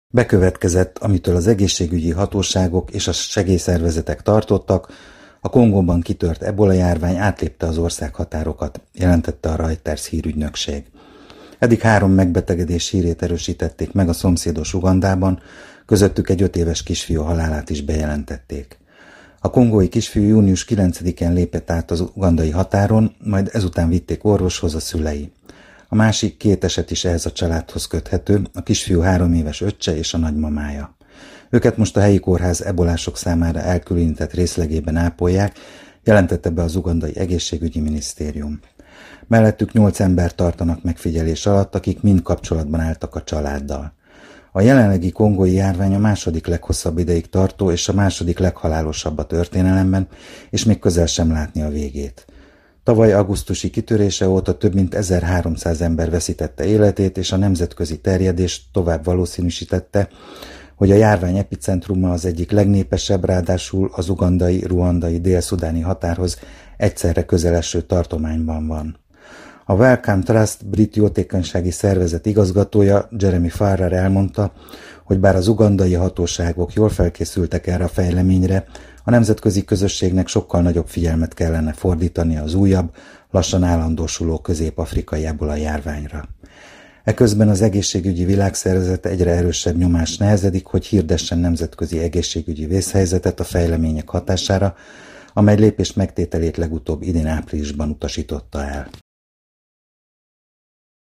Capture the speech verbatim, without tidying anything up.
Bekövetkezett, amitől az egészségügyi hatóságok és a segélyszervezetek tartottak, a Kongóban kitört ebola-járvány átlépte az ország határokat, jelentette a Reuters hírügynökség. Eddig három megbetegedés hírét erősítették meg a szomszédos Ugandában, közöttük egy öt éves kisfiú halálát is bejelentették. A kongói kisfiú június kilencedikén lépett át az ugandai határon, majd ezután vitték orvoshoz a szülei. A másik két eset is ehhez a családhoz köthető, a kisfiú három éves öccse és a nagymamája. Őket most a helyi kórház ebolások számára elkülönített részlegében ápolják, jelentette be az ugandai egészségügyi minisztérium. Mellettük nyolc ember tartanak megfigyelés alatt, akik mind kapcsolatban álltak a családdal. A jelenlegi kongói járvány a második leghosszabb ideig tartó és a második leghalálosabb a történelemben, és még közel sem látni a végét. Tavaly augusztusi kitörése óta több mint ezerháromszáz ember veszítette életét, és a nemzetközi terjedés tovább valószínűsítette, hogy a járvány epicentruma az egyik legnépesebb, ráadásul az ugandai, ruandai, dél-szudáni határhoz egyszerre közeleső tartományban van. A Wellcome Trust brit jótékonysági szervezet igazgatója Jeremy Farrar elmondta, hogy bár az ugandai hatóságok jól felkészültek erre a fejleményre, a nemzetközi közösségnek sokkal nagyobb figyelmet kellene fordítani az újabb, lassan állandósuló közép-afrikai ebola járványra. Eközben az egészségügyi világszervezet egyre erősebb nyomás nehezedik, hogy hirdessen nemzetközi egészségügyi vészhelyzetet a fejlemények hatására, amely lépés megtételét legutóbb idén áprilisban utasította el.